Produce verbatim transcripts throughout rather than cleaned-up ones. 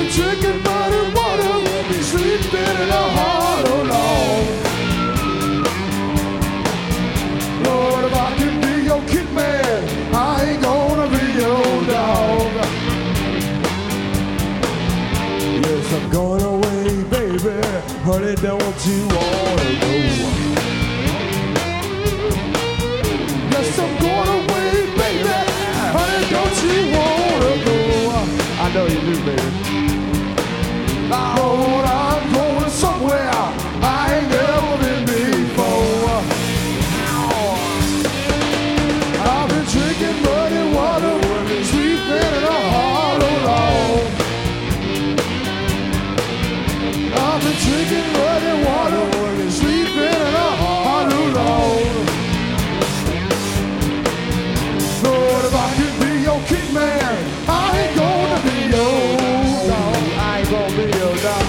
drinking muddy water, sleeping in a hollow log. Lord, if I can be your kid man, I ain't gonna be your dog. Yes, I'm going away, baby, honey, don't you wanna go? Yes, I'm going away, baby, honey, don't you wanna go? I know you do, baby. Lord, I'm going somewhere I ain't never been before. I've been drinking muddy water, sleeping in a hollow log. I've been drinking muddy water, sleeping in a hollow log. Lord, if I could be your kid man, I ain't gonna be your dog. I ain't gonna be your dog.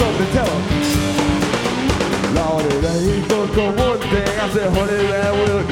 I said, honey, that will